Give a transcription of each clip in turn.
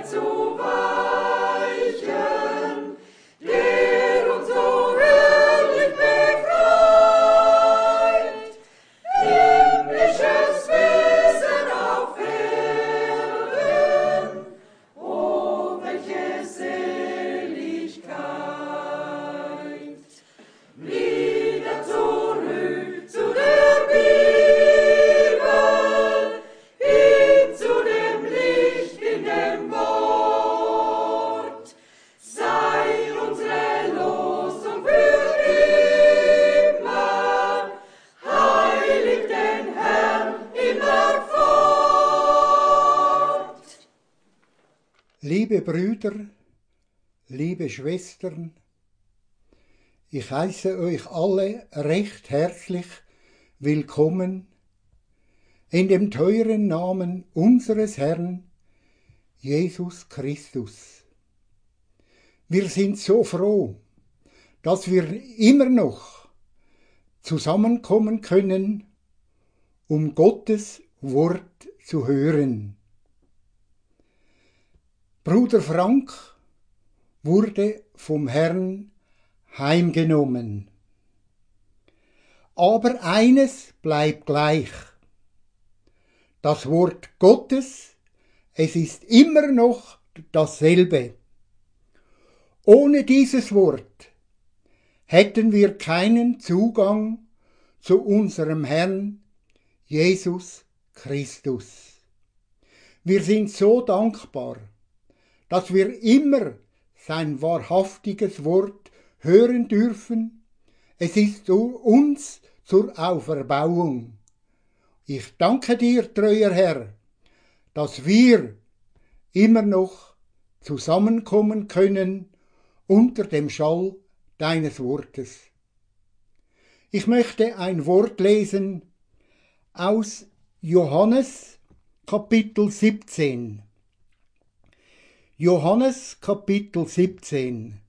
Liebe Brüder, liebe Schwestern, ich heiße euch alle recht herzlich willkommen in dem teuren Namen unseres Herrn Jesus Christus. Wir sind so froh, dass wir immer noch zusammenkommen können, um Gottes Wort zu hören. Bruder Frank wurde vom Herrn heimgenommen. Aber eines bleibt gleich. Das Wort Gottes, es ist immer noch dasselbe. Ohne dieses Wort hätten wir keinen Zugang zu unserem Herrn Jesus Christus. Wir sind so dankbar, dass wir immer sein wahrhaftiges Wort hören dürfen. Es ist uns zur Auferbauung. Ich danke dir, treuer Herr, dass wir immer noch zusammenkommen können unter dem Schall deines Wortes. Ich möchte ein Wort lesen aus Johannes Kapitel 17. Johannes Kapitel 17.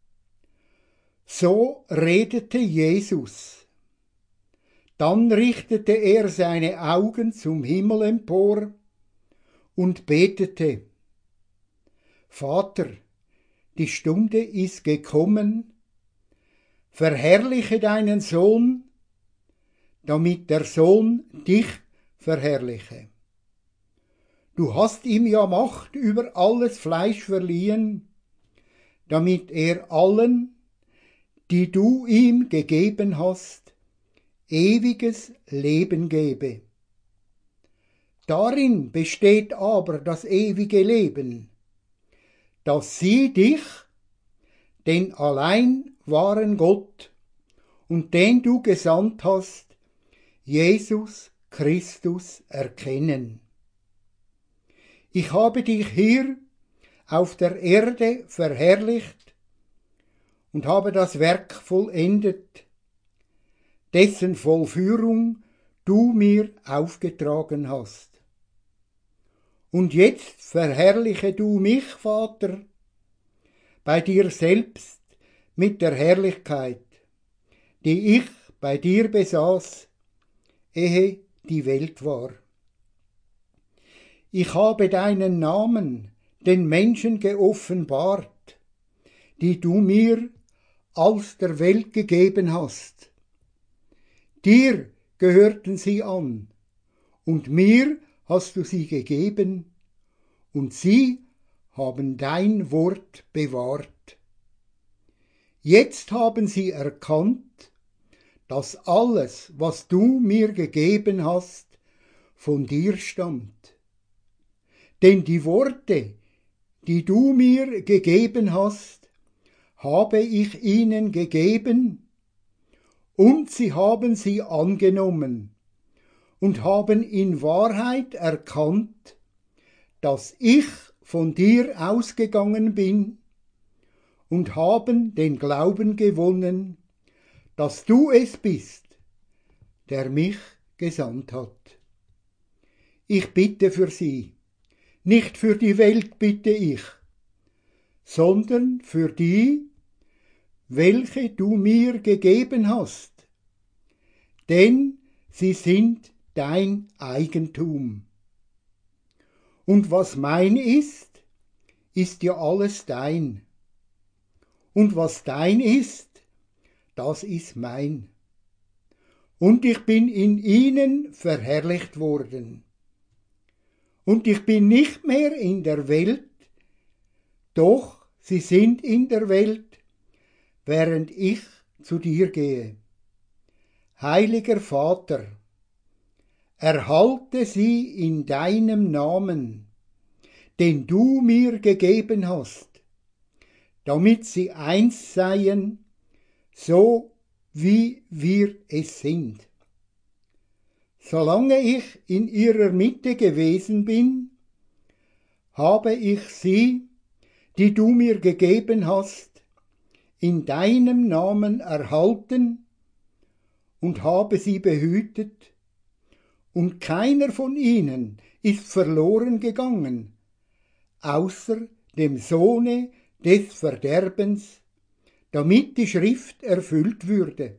So redete Jesus. Dann richtete er seine Augen zum Himmel empor und betete: Vater, die Stunde ist gekommen, verherrliche deinen Sohn, damit der Sohn dich verherrliche. Du hast ihm ja Macht über alles Fleisch verliehen, damit er allen, die du ihm gegeben hast, ewiges Leben gebe. Darin besteht aber das ewige Leben, dass sie dich, den allein wahren Gott und den du gesandt hast, Jesus Christus, erkennen. Ich habe dich hier auf der Erde verherrlicht und habe das Werk vollendet, dessen Vollführung du mir aufgetragen hast. Und jetzt verherrliche du mich, Vater, bei dir selbst mit der Herrlichkeit, die ich bei dir besaß, ehe die Welt war. Ich habe deinen Namen den Menschen geoffenbart, die du mir aus der Welt gegeben hast. Dir gehörten sie an, und mir hast du sie gegeben, und sie haben dein Wort bewahrt. Jetzt haben sie erkannt, dass alles, was du mir gegeben hast, von dir stammt. Denn die Worte, die du mir gegeben hast, habe ich ihnen gegeben, und sie haben sie angenommen und haben in Wahrheit erkannt, dass ich von dir ausgegangen bin, und haben den Glauben gewonnen, dass du es bist, der mich gesandt hat. Ich bitte für sie. Nicht für die Welt bitte ich, sondern für die, welche du mir gegeben hast, denn sie sind dein Eigentum. Und was mein ist, ist ja alles dein. Und was dein ist, das ist mein. Und ich bin in ihnen verherrlicht worden. Und ich bin nicht mehr in der Welt, doch sie sind in der Welt, während ich zu dir gehe. Heiliger Vater, erhalte sie in deinem Namen, den du mir gegeben hast, damit sie eins seien, so wie wir es sind. Solange ich in ihrer Mitte gewesen bin, habe ich sie, die du mir gegeben hast, in deinem Namen erhalten und habe sie behütet, und keiner von ihnen ist verloren gegangen, außer dem Sohne des Verderbens, damit die Schrift erfüllt würde.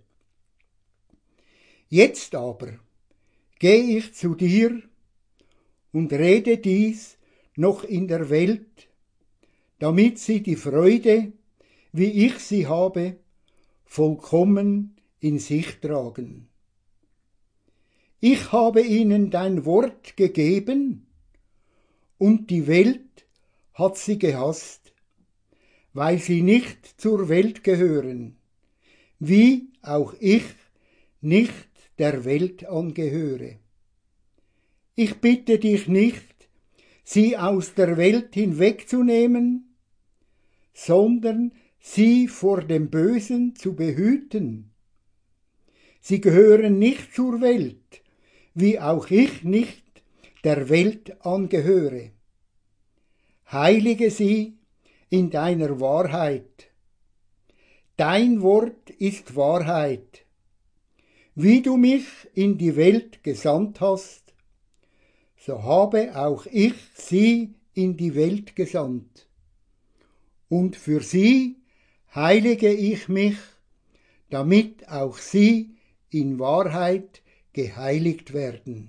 Jetzt aber gehe ich zu dir und rede dies noch in der Welt, damit sie die Freude, wie ich sie habe, vollkommen in sich tragen. Ich habe ihnen dein Wort gegeben, und die Welt hat sie gehasst, weil sie nicht zur Welt gehören, wie auch ich nicht der Welt angehöre. Ich bitte dich nicht, sie aus der Welt hinwegzunehmen, sondern sie vor dem Bösen zu behüten. Sie gehören nicht zur Welt, wie auch ich nicht der Welt angehöre. Heilige sie in deiner Wahrheit. Dein Wort ist Wahrheit. Wie du mich in die Welt gesandt hast, so habe auch ich sie in die Welt gesandt. Und für sie heilige ich mich, damit auch sie in Wahrheit geheiligt werden.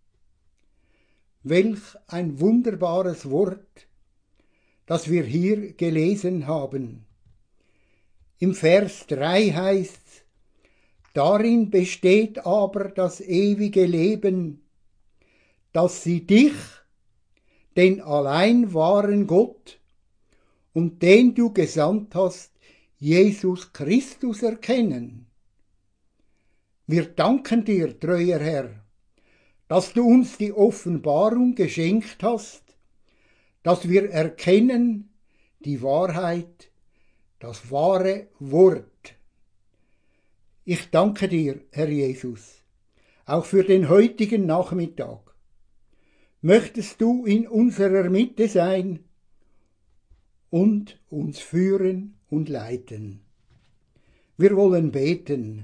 Welch ein wunderbares Wort, das wir hier gelesen haben. Im Vers 3 heißt's: Darin besteht aber das ewige Leben, dass sie dich, den allein wahren Gott, und den du gesandt hast, Jesus Christus, erkennen. Wir danken dir, treuer Herr, dass du uns die Offenbarung geschenkt hast, dass wir erkennen die Wahrheit, das wahre Wort. Ich danke dir, Herr Jesus, auch für den heutigen Nachmittag. Möchtest du in unserer Mitte sein und uns führen und leiten. Wir wollen beten.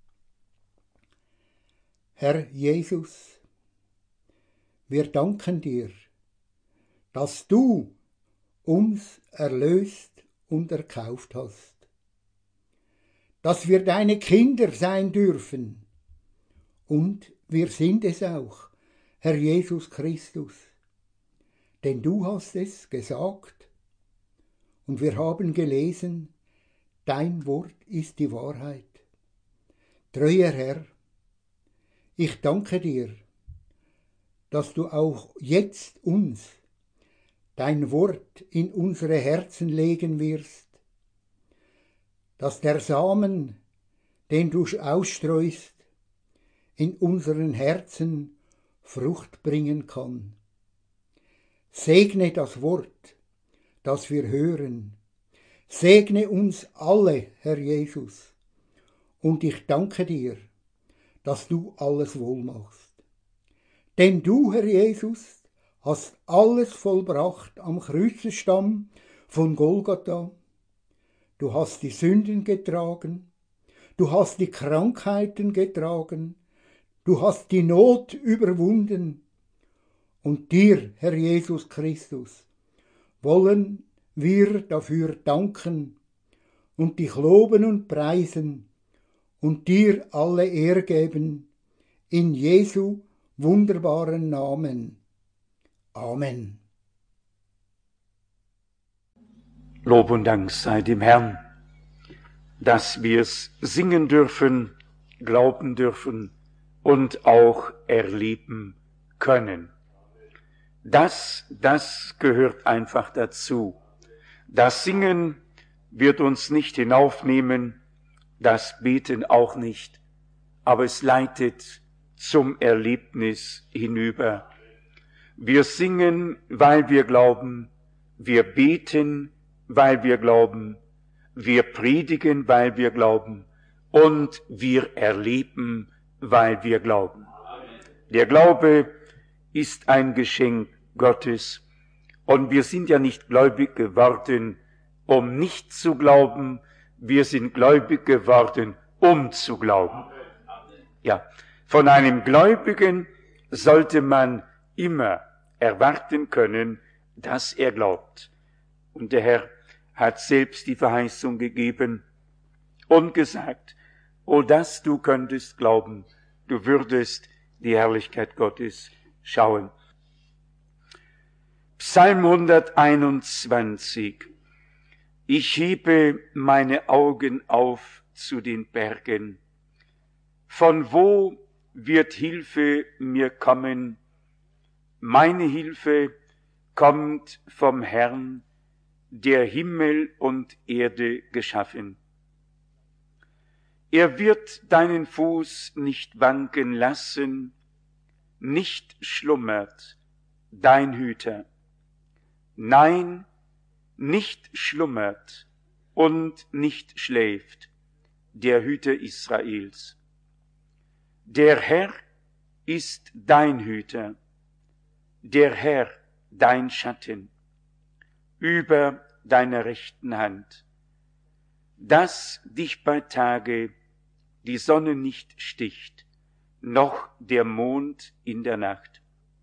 Herr Jesus, wir danken dir, dass du uns erlöst und erkauft hast, dass wir deine Kinder sein dürfen, und wir sind es auch, Herr Jesus Christus, denn du hast es gesagt und wir haben gelesen, dein Wort ist die Wahrheit. Treuer Herr, ich danke dir, dass du auch jetzt uns dein Wort in unsere Herzen legen wirst, dass der Samen, den du ausstreust, in unseren Herzen Frucht bringen kann. Segne das Wort, das wir hören. Segne uns alle, Herr Jesus. Und ich danke dir, dass du alles wohl machst. Denn du, Herr Jesus, hast alles vollbracht am Kreuzesstamm von Golgatha. Du hast die Sünden getragen, du hast die Krankheiten getragen, du hast die Not überwunden. Und dir, Herr Jesus Christus, wollen wir dafür danken und dich loben und preisen und dir alle Ehre geben, in Jesu wunderbaren Namen. Amen. Lob und Dank sei dem Herrn, dass wir es singen dürfen, glauben dürfen und auch erleben können. Das gehört einfach dazu. Das Singen wird uns nicht hinaufnehmen, das Beten auch nicht, aber es leitet zum Erlebnis hinüber. Wir singen, weil wir glauben, wir beten, weil wir glauben, wir predigen, weil wir glauben und wir erleben, weil wir glauben. Der Glaube ist ein Geschenk Gottes und wir sind ja nicht gläubig geworden, um nicht zu glauben, wir sind gläubig geworden, um zu glauben. Ja, von einem Gläubigen sollte man immer erwarten können, dass er glaubt. Und der Herr hat selbst die Verheißung gegeben und gesagt, oh, dass du könntest glauben, du würdest die Herrlichkeit Gottes schauen. Psalm 121. Ich hebe meine Augen auf zu den Bergen. Von wo wird Hilfe mir kommen? Meine Hilfe kommt vom Herrn, der Himmel und Erde geschaffen. Er wird deinen Fuß nicht wanken lassen, nicht schlummert dein Hüter. Nein, nicht schlummert und nicht schläft der Hüter Israels. Der Herr ist dein Hüter, der Herr dein Schatten über deiner rechten Hand, dass dich bei Tage die Sonne nicht sticht, noch der Mond in der Nacht.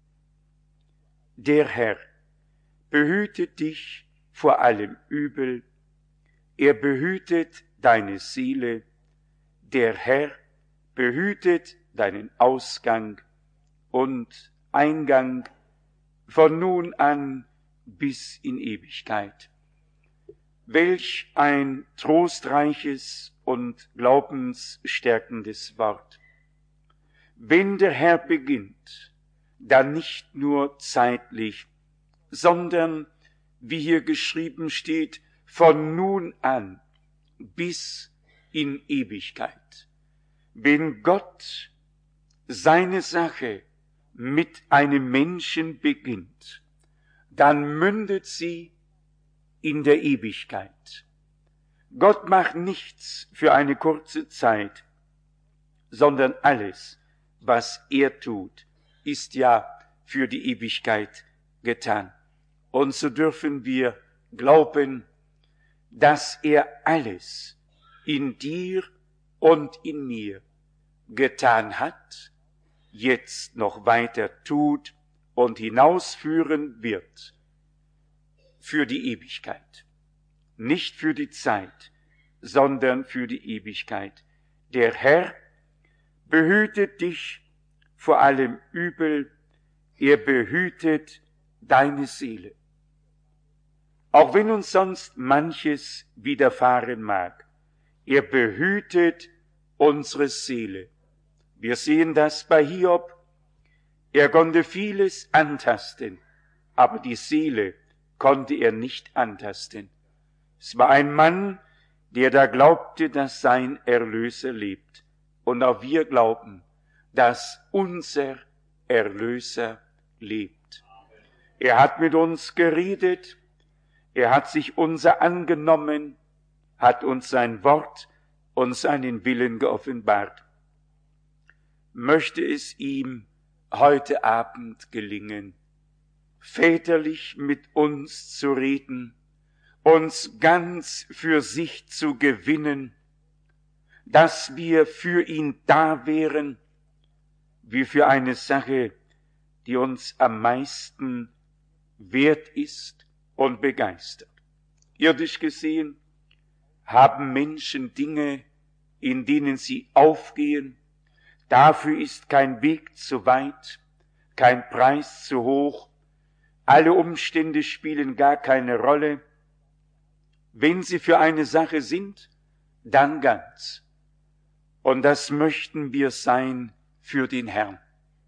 Der Herr behütet dich vor allem Übel, er behütet deine Seele, der Herr behütet deinen Ausgang und Eingang von nun an bis in Ewigkeit. Welch ein trostreiches und glaubensstärkendes Wort. Wenn der Herr beginnt, dann nicht nur zeitlich, sondern, wie hier geschrieben steht, von nun an bis in Ewigkeit. Wenn Gott seine Sache mit einem Menschen beginnt, dann mündet sie in der Ewigkeit. Gott macht nichts für eine kurze Zeit, sondern alles, was er tut, ist ja für die Ewigkeit getan. Und so dürfen wir glauben, dass er alles in dir und in mir getan hat, jetzt noch weiter tut und hinausführen wird für die Ewigkeit. Nicht für die Zeit, sondern für die Ewigkeit. Der Herr behütet dich vor allem Übel, er behütet deine Seele. Auch wenn uns sonst manches widerfahren mag, er behütet unsere Seele. Wir sehen das bei Hiob. Er konnte vieles antasten, aber die Seele konnte er nicht antasten. Es war ein Mann, der da glaubte, dass sein Erlöser lebt. Und auch wir glauben, dass unser Erlöser lebt. Er hat mit uns geredet, er hat sich unser angenommen, hat uns sein Wort und seinen Willen geoffenbart. Möchte es ihm heute Abend gelingen, väterlich mit uns zu reden, uns ganz für sich zu gewinnen, dass wir für ihn da wären, wie für eine Sache, die uns am meisten wert ist und begeistert. Irdisch gesehen haben Menschen Dinge, in denen sie aufgehen. Dafür ist kein Weg zu weit, kein Preis zu hoch. Alle Umstände spielen gar keine Rolle. wenn sie für eine Sache sind, dann ganz. Und das möchten wir sein für den Herrn.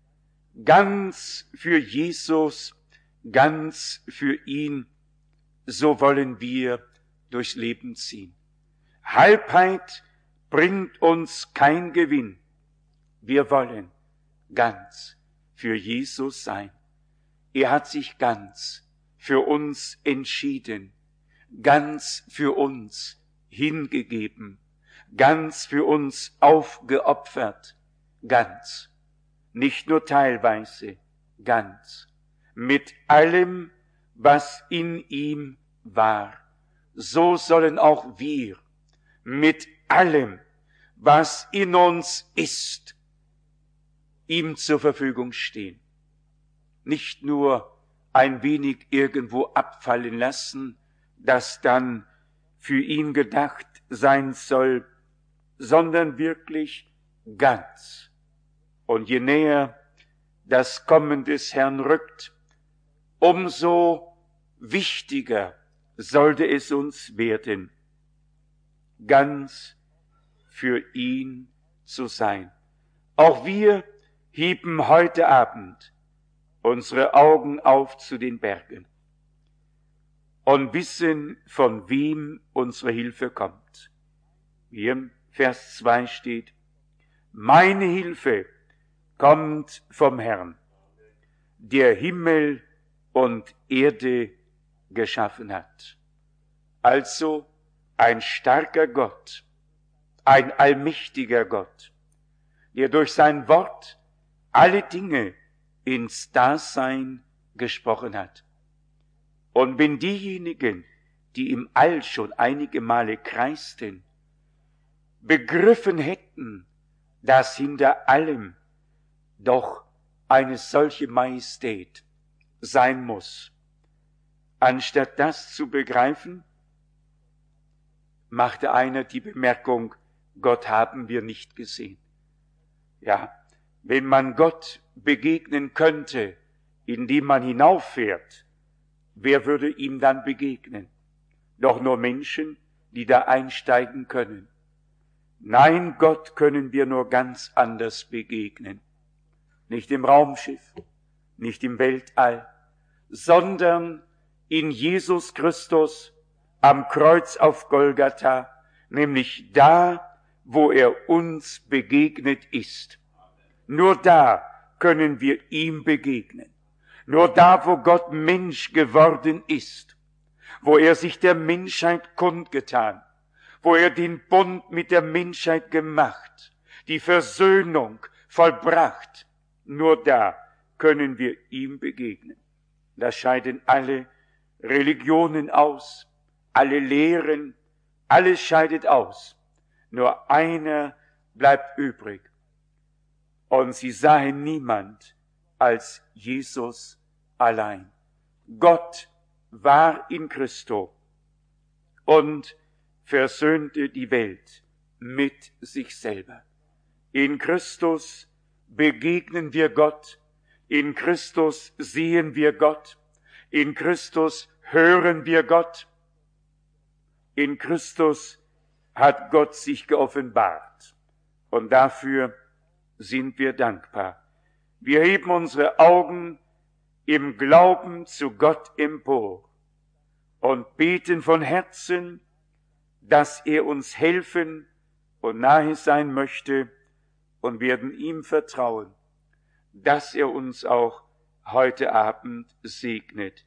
Ganz für Jesus, ganz für ihn, so wollen wir durchs Leben ziehen. Halbheit bringt uns kein Gewinn. Wir wollen ganz für Jesus sein. Er hat sich ganz für uns entschieden, ganz für uns hingegeben, ganz für uns aufgeopfert, ganz, nicht nur teilweise, ganz, mit allem, was in ihm war. So sollen auch wir mit allem, was in uns ist, ihm zur Verfügung stehen. Nicht nur ein wenig irgendwo abfallen lassen, das dann für ihn gedacht sein soll, sondern wirklich ganz. Und je näher das Kommen des Herrn rückt, umso wichtiger sollte es uns werden, ganz für ihn zu sein. Auch wir heben heute Abend unsere Augen auf zu den Bergen und wissen, von wem unsere Hilfe kommt. Hier im Vers 2 steht, meine Hilfe kommt vom Herrn, der Himmel und Erde geschaffen hat. Also ein starker Gott, ein allmächtiger Gott, der durch sein Wort alle Dinge ins Dasein gesprochen hat. Und wenn diejenigen, die im All schon einige Male kreisten, begriffen hätten, dass hinter allem doch eine solche Majestät sein muss, anstatt das zu begreifen, machte einer die Bemerkung, Gott haben wir nicht gesehen. Ja, wenn man Gott begegnen könnte, indem man hinauffährt, wer würde ihm dann begegnen? Doch nur Menschen, die da einsteigen können. Nein, Gott können wir nur ganz anders begegnen. Nicht im Raumschiff, nicht im Weltall, sondern in Jesus Christus am Kreuz auf Golgatha, nämlich da, wo er uns begegnet ist. Nur da können wir ihm begegnen. Nur da, wo Gott Mensch geworden ist, wo er sich der Menschheit kundgetan, wo er den Bund mit der Menschheit gemacht, die Versöhnung vollbracht, nur da können wir ihm begegnen. Da scheiden alle Religionen aus, alle Lehren, alles scheidet aus. Nur einer bleibt übrig. Und sie sahen niemand als Jesus allein. Gott war in Christo und versöhnte die Welt mit sich selber. In Christus begegnen wir Gott, in Christus sehen wir Gott, in Christus hören wir Gott, in Christus hat Gott sich geoffenbart. Und dafür sind wir dankbar. Wir heben unsere Augen im Glauben zu Gott empor und beten von Herzen, dass er uns helfen und nahe sein möchte und werden ihm vertrauen, dass er uns auch heute Abend segnet.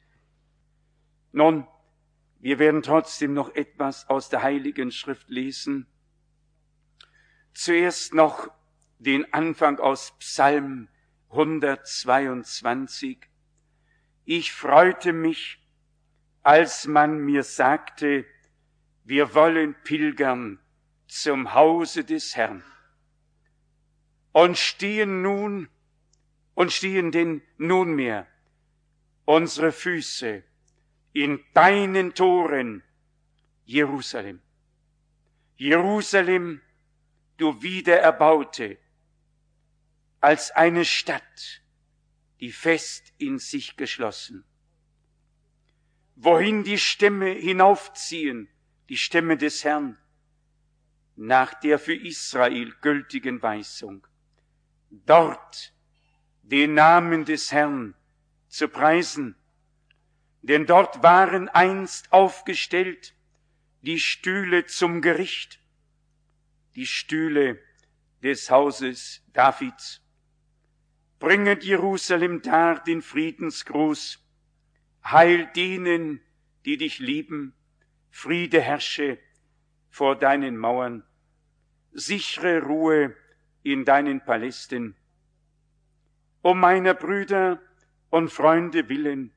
Nun, wir werden trotzdem noch etwas aus der Heiligen Schrift lesen. Zuerst noch den Anfang aus Psalm 122. Ich freute mich, als man mir sagte, wir wollen pilgern zum Hause des Herrn und stehen denn nunmehr unsere Füße in deinen Toren, Jerusalem. Jerusalem, du Wiedererbaute, als eine Stadt, die fest in sich geschlossen, wohin die Stämme hinaufziehen die Stimme des Herrn nach der für Israel gültigen Weisung, dort den Namen des Herrn zu preisen, denn dort waren einst aufgestellt die Stühle zum Gericht, die Stühle des Hauses Davids. Bringet Jerusalem dar den Friedensgruß, Heil denen, die dich lieben, Friede herrsche vor deinen Mauern, sichere Ruhe in deinen Palästen. Um meiner Brüder und Freunde willen.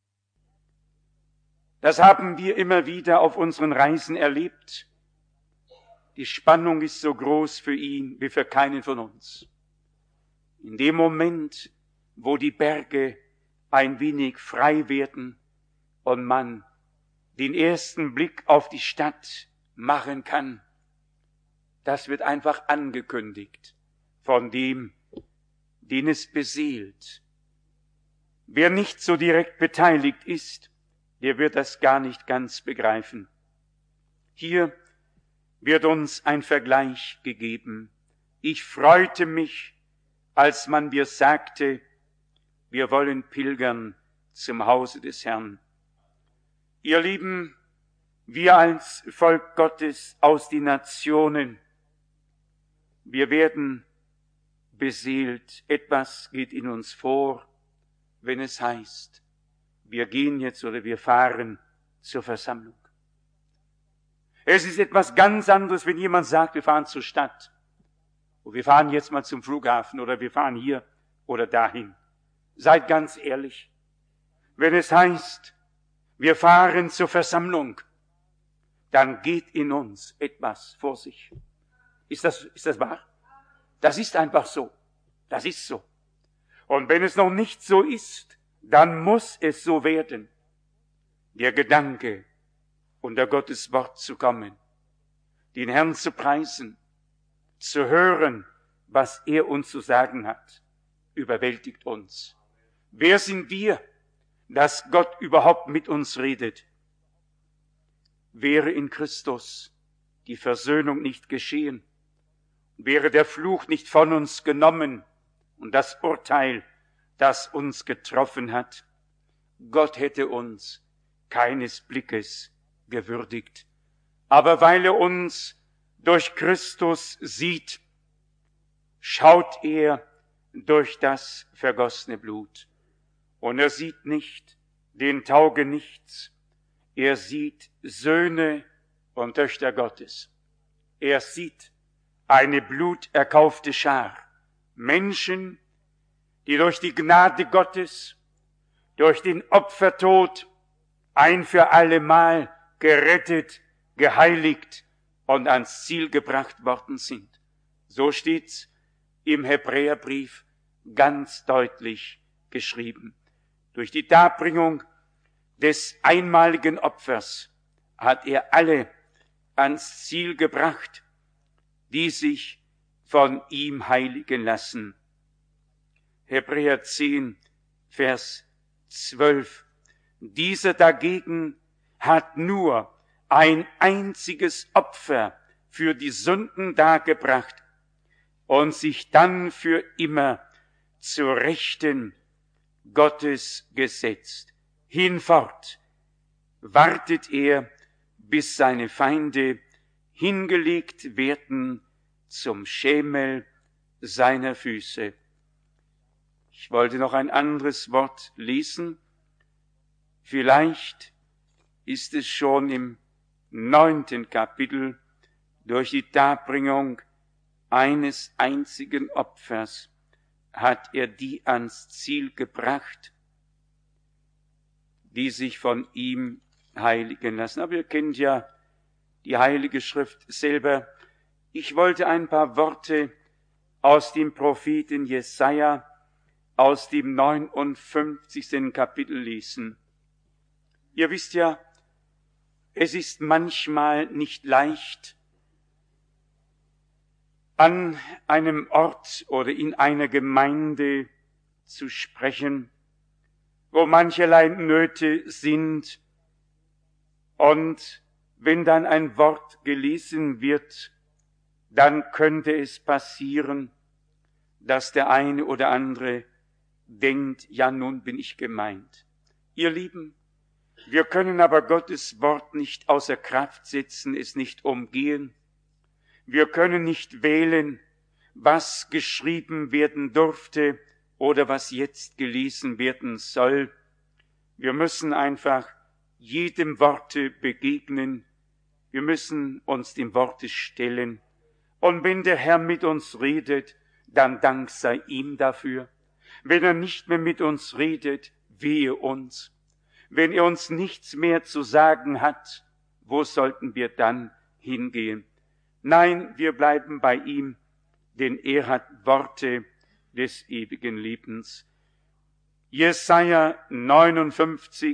Das haben wir immer wieder auf unseren Reisen erlebt. Die Spannung ist so groß für ihn wie für keinen von uns. In dem Moment, wo die Berge ein wenig frei werden und man den ersten Blick auf die Stadt machen kann, das wird einfach angekündigt von dem, den es beseelt. Wer nicht so direkt beteiligt ist, der wird das gar nicht ganz begreifen. Hier wird uns ein Vergleich gegeben. Ich freute mich, als man mir sagte, wir wollen pilgern zum Hause des Herrn. Ihr Lieben, wir als Volk Gottes aus den Nationen, wir werden beseelt. Etwas geht in uns vor, wenn es heißt, wir gehen jetzt oder wir fahren zur Versammlung. Es ist etwas ganz anderes, wenn jemand sagt, wir fahren zur Stadt. Und wir fahren jetzt mal zum Flughafen oder wir fahren hier oder dahin. Seid ganz ehrlich. Wenn es heißt, wir fahren zur Versammlung, dann geht in uns etwas vor sich. Ist das wahr? Das ist einfach so. Das ist so. Und wenn es noch nicht so ist, dann muss es so werden. Der Gedanke, unter Gottes Wort zu kommen, den Herrn zu preisen, zu hören, was er uns zu sagen hat, überwältigt uns. Wer sind wir, dass Gott überhaupt mit uns redet? Wäre in Christus die Versöhnung nicht geschehen, wäre der Fluch nicht von uns genommen und das Urteil, das uns getroffen hat, Gott hätte uns keines Blickes gewürdigt. Aber weil er uns durch Christus sieht, schaut er durch das vergossene Blut. Und er sieht nicht den Taugenichts, er sieht Söhne und Töchter Gottes. Er sieht eine bluterkaufte Schar, Menschen, die durch die Gnade Gottes, durch den Opfertod ein für allemal gerettet, geheiligt und ans Ziel gebracht worden sind. So steht's im Hebräerbrief ganz deutlich geschrieben. Durch die Darbringung des einmaligen Opfers hat er alle ans Ziel gebracht, die sich von ihm heiligen lassen. Hebräer 10, Vers 12. Dieser dagegen hat nur ein einziges Opfer für die Sünden dargebracht und sich dann für immer zur Rechten Gottes gesetzt. Hinfort wartet er, bis seine Feinde hingelegt werden zum Schemel seiner Füße. Ich wollte noch ein anderes Wort lesen. Vielleicht ist es schon im 9. Kapitel durch die Darbringung eines einzigen Opfers hat er die ans Ziel gebracht, die sich von ihm heiligen lassen. Aber ihr kennt ja die Heilige Schrift selber. Ich wollte ein paar Worte aus dem Propheten Jesaja, aus dem 59. Kapitel lesen. Ihr wisst ja, es ist manchmal nicht leicht, an einem Ort oder in einer Gemeinde zu sprechen, wo mancherlei Nöte sind und wenn dann ein Wort gelesen wird, dann könnte es passieren, dass der eine oder andere denkt, ja, nun bin ich gemeint. Ihr Lieben, wir können aber Gottes Wort nicht außer Kraft setzen, es nicht umgehen. Wir können nicht wählen, was geschrieben werden durfte oder was jetzt gelesen werden soll. Wir müssen einfach jedem Worte begegnen. Wir müssen uns dem Worte stellen. Und wenn der Herr mit uns redet, dann Dank sei ihm dafür. Wenn er nicht mehr mit uns redet, wehe uns. Wenn er uns nichts mehr zu sagen hat, wo sollten wir dann hingehen? Nein, wir bleiben bei ihm, denn er hat Worte des ewigen Lebens. Jesaja 59,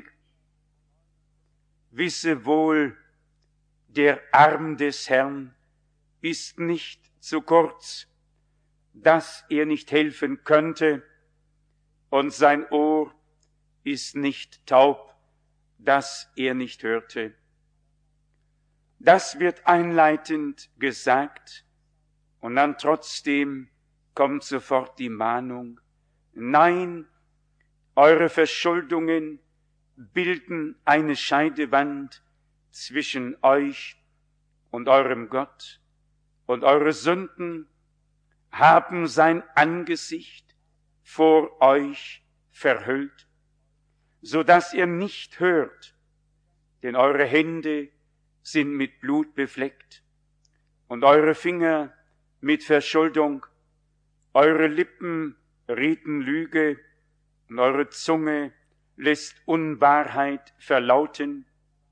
wisse wohl, der Arm des Herrn ist nicht zu kurz, dass er nicht helfen könnte, und sein Ohr ist nicht taub, dass er nicht hörte. Das wird einleitend gesagt, und dann trotzdem kommt sofort die Mahnung. Nein, eure Verschuldungen bilden eine Scheidewand zwischen euch und eurem Gott, und eure Sünden haben sein Angesicht vor euch verhüllt, so dass ihr nicht hört, denn eure Hände sind mit Blut befleckt und eure Finger mit Verschuldung, eure Lippen reden Lüge und eure Zunge lässt Unwahrheit verlauten.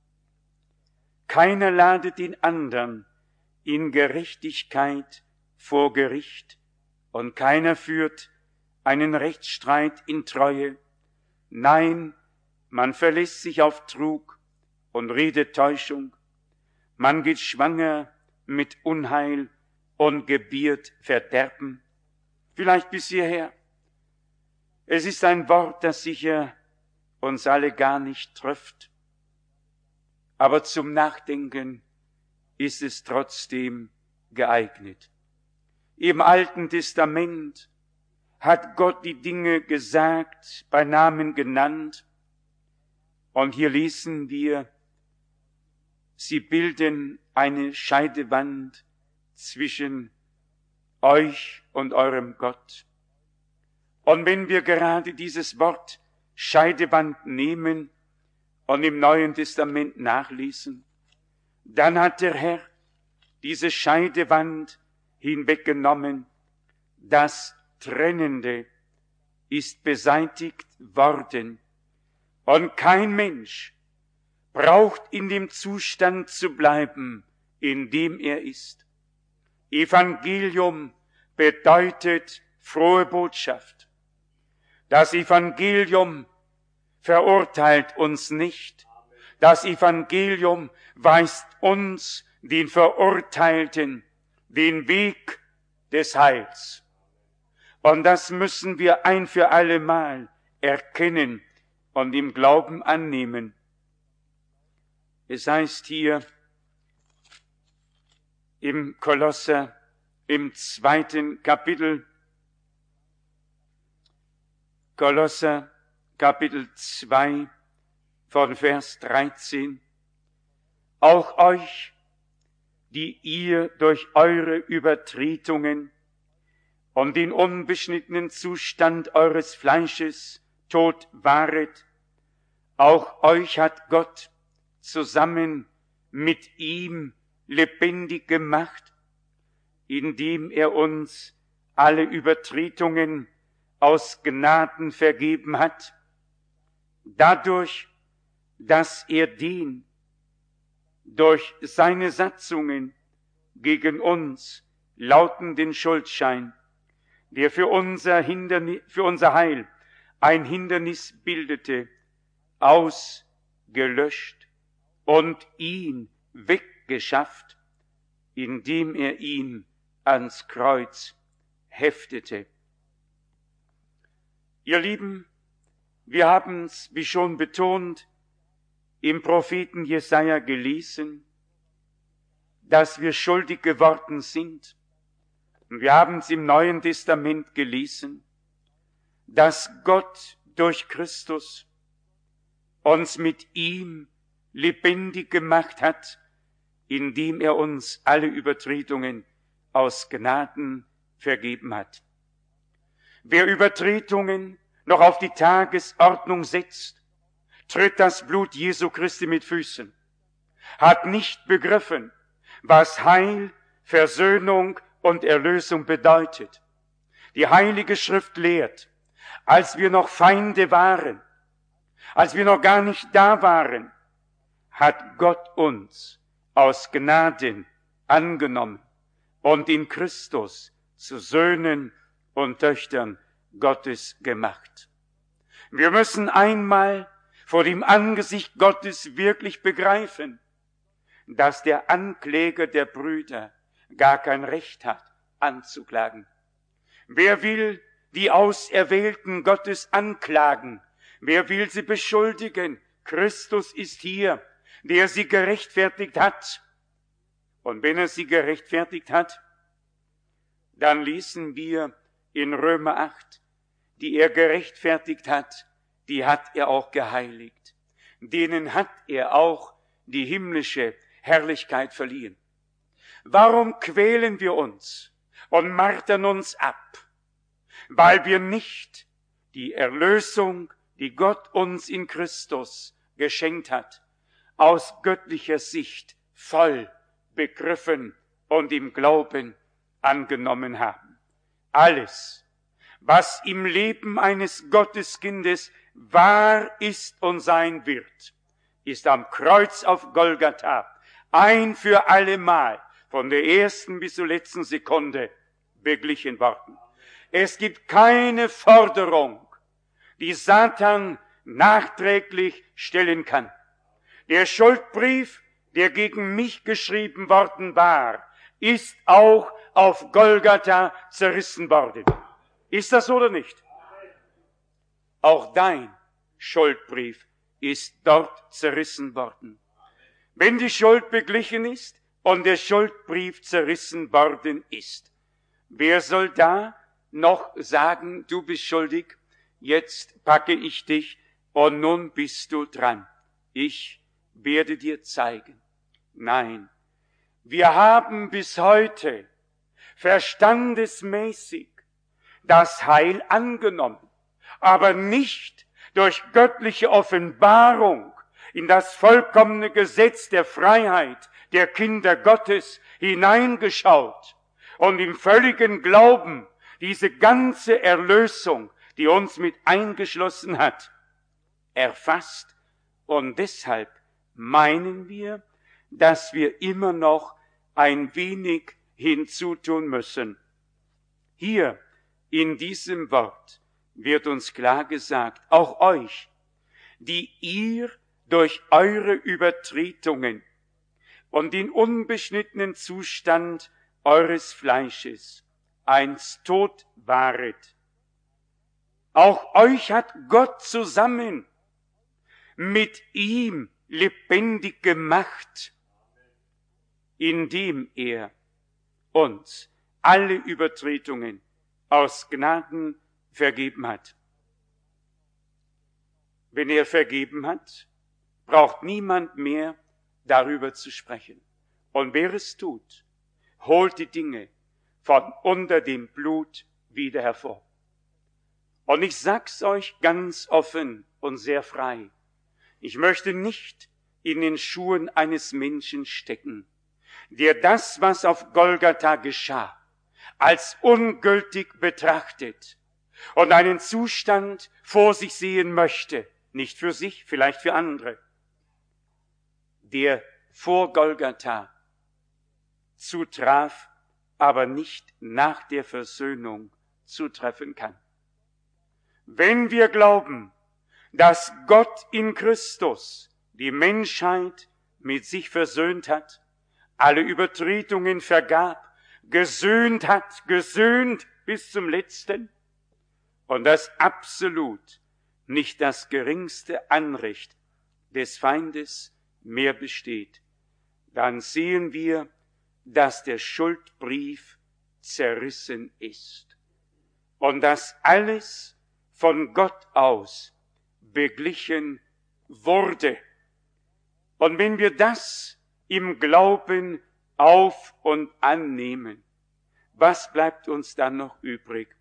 Keiner lade den andern in Gerechtigkeit vor Gericht und keiner führt einen Rechtsstreit in Treue. Nein, man verlässt sich auf Trug und redet Täuschung. Man geht schwanger mit Unheil und gebiert Verderben. Vielleicht bis hierher. Es ist ein Wort, das sicher uns alle gar nicht trifft. Aber zum Nachdenken ist es trotzdem geeignet. Im Alten Testament hat Gott die Dinge gesagt, bei Namen genannt. Und hier lesen wir, sie bilden eine Scheidewand zwischen euch und eurem Gott. Und wenn wir gerade dieses Wort Scheidewand nehmen und im Neuen Testament nachlesen, dann hat der Herr diese Scheidewand hinweggenommen. Das Trennende ist beseitigt worden. Und kein Mensch braucht in dem Zustand zu bleiben, in dem er ist. Evangelium bedeutet frohe Botschaft. Das Evangelium verurteilt uns nicht. Das Evangelium weist uns, den Verurteilten, den Weg des Heils. Und das müssen wir ein für alle Mal erkennen und im Glauben annehmen. Es heißt hier im Kolosser, im 2. Kapitel, Kolosser, Kapitel 2, von Vers 13, auch euch, die ihr durch eure Übertretungen und den unbeschnittenen Zustand eures Fleisches tot waret, auch euch hat Gott zusammen mit ihm lebendig gemacht, indem er uns alle Übertretungen aus Gnaden vergeben hat, dadurch, dass er den durch seine Satzungen gegen uns lautenden Schuldschein, der für unser Heil ein Hindernis bildete, ausgelöscht und ihn weggeschafft, indem er ihn ans Kreuz heftete. Ihr Lieben, wir haben es, wie schon betont, im Propheten Jesaja gelesen, dass wir schuldig geworden sind. Und wir haben es im Neuen Testament gelesen, dass Gott durch Christus uns mit ihm lebendig gemacht hat, indem er uns alle Übertretungen aus Gnaden vergeben hat. Wer Übertretungen noch auf die Tagesordnung setzt, tritt das Blut Jesu Christi mit Füßen, hat nicht begriffen, was Heil, Versöhnung und Erlösung bedeutet. Die Heilige Schrift lehrt, als wir noch Feinde waren, als wir noch gar nicht da waren, hat Gott uns aus Gnaden angenommen und in Christus zu Söhnen und Töchtern Gottes gemacht. Wir müssen einmal vor dem Angesicht Gottes wirklich begreifen, dass der Ankläger der Brüder gar kein Recht hat, anzuklagen. Wer will die Auserwählten Gottes anklagen? Wer will sie beschuldigen? Christus ist hier, der sie gerechtfertigt hat. Und wenn er sie gerechtfertigt hat, dann lesen wir in Römer 8, die er gerechtfertigt hat, die hat er auch geheiligt. Denen hat er auch die himmlische Herrlichkeit verliehen. Warum quälen wir uns und martern uns ab? Weil wir nicht die Erlösung, die Gott uns in Christus geschenkt hat, aus göttlicher Sicht voll begriffen und im Glauben angenommen haben. Alles, was im Leben eines Gotteskindes wahr ist und sein wird, ist am Kreuz auf Golgatha ein für allemal von der ersten bis zur letzten Sekunde beglichen worden. Es gibt keine Forderung, die Satan nachträglich stellen kann. Der Schuldbrief, der gegen mich geschrieben worden war, ist auch auf Golgatha zerrissen worden. Ist das so oder nicht? Auch dein Schuldbrief ist dort zerrissen worden. Wenn die Schuld beglichen ist und der Schuldbrief zerrissen worden ist, wer soll da noch sagen, du bist schuldig, jetzt packe ich dich und nun bist du dran. Ich werde dir zeigen. Nein, wir haben bis heute verstandesmäßig das Heil angenommen, aber nicht durch göttliche Offenbarung in das vollkommene Gesetz der Freiheit der Kinder Gottes hineingeschaut und im völligen Glauben diese ganze Erlösung, die uns mit eingeschlossen hat, erfasst. Und deshalb meinen wir, dass wir immer noch ein wenig hinzutun müssen. Hier in diesem Wort wird uns klar gesagt, auch euch, die ihr durch eure Übertretungen und den unbeschnittenen Zustand eures Fleisches einst tot waret. Auch euch hat Gott zusammen mit ihm lebendig gemacht, indem er uns alle Übertretungen aus Gnaden vergeben hat. Wenn er vergeben hat, braucht niemand mehr darüber zu sprechen. Und wer es tut, holt die Dinge von unter dem Blut wieder hervor. Und ich sag's euch ganz offen und sehr frei. Ich möchte nicht in den Schuhen eines Menschen stecken, der das, was auf Golgatha geschah, als ungültig betrachtet und einen Zustand vor sich sehen möchte, nicht für sich, vielleicht für andere, der vor Golgatha zutraf, aber nicht nach der Versöhnung zutreffen kann. Wenn wir glauben, dass Gott in Christus die Menschheit mit sich versöhnt hat, alle Übertretungen vergab, gesöhnt hat, gesöhnt bis zum Letzten, und dass absolut nicht das geringste Anrecht des Feindes mehr besteht, dann sehen wir, dass der Schuldbrief zerrissen ist und dass alles von Gott aus beglichen wurde. Und wenn wir das im Glauben auf und annehmen, was bleibt uns dann noch übrig,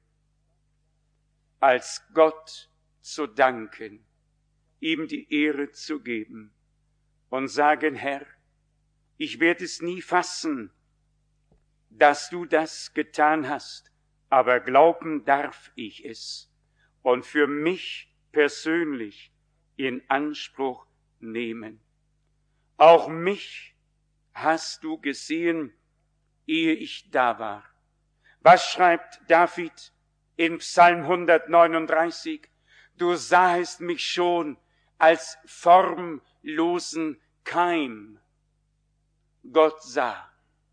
als Gott zu danken, ihm die Ehre zu geben und sagen, Herr, ich werde es nie fassen, dass du das getan hast, aber glauben darf ich es und für mich persönlich in Anspruch nehmen. Auch mich hast du gesehen, ehe ich da war. Was schreibt David in Psalm 139? Du sahest mich schon als formlosen Keim. Gott sah